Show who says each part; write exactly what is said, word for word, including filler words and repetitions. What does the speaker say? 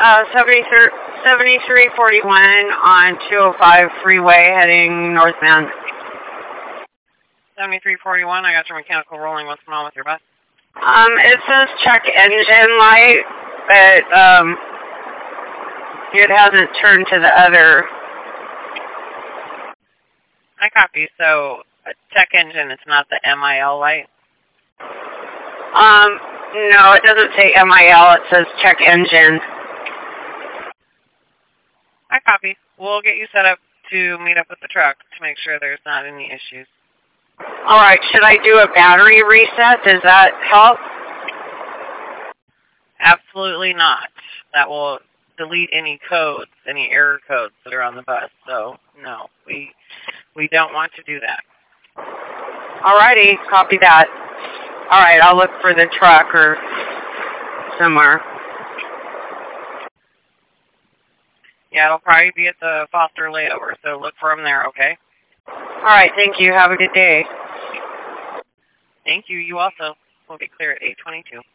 Speaker 1: uh, seventy-three forty-one on two oh five freeway heading northbound.
Speaker 2: seventy-three forty-one, I got your mechanical rolling. What's going on with your bus?
Speaker 1: Um, it says check engine light, but, um, it hasn't turned to the other.
Speaker 2: I copy. So, check engine, it's not the M I L light?
Speaker 1: Um, no, it doesn't say M I L. It says check engine.
Speaker 2: I copy. We'll get you set up to meet up with the truck to make sure there's not any issues.
Speaker 1: All right. Should I do a battery reset? Does that help?
Speaker 2: Absolutely not. That will delete any codes, any error codes that are on the bus. So, no, we we don't want to do that.
Speaker 1: All righty. Copy that. All right. I'll look for the truck or somewhere.
Speaker 2: Yeah, it'll probably be at the Foster layover, so look for them there, okay?
Speaker 1: All right. Thank you. Have a good day.
Speaker 2: Thank you. You also will be clear at eight twenty-two.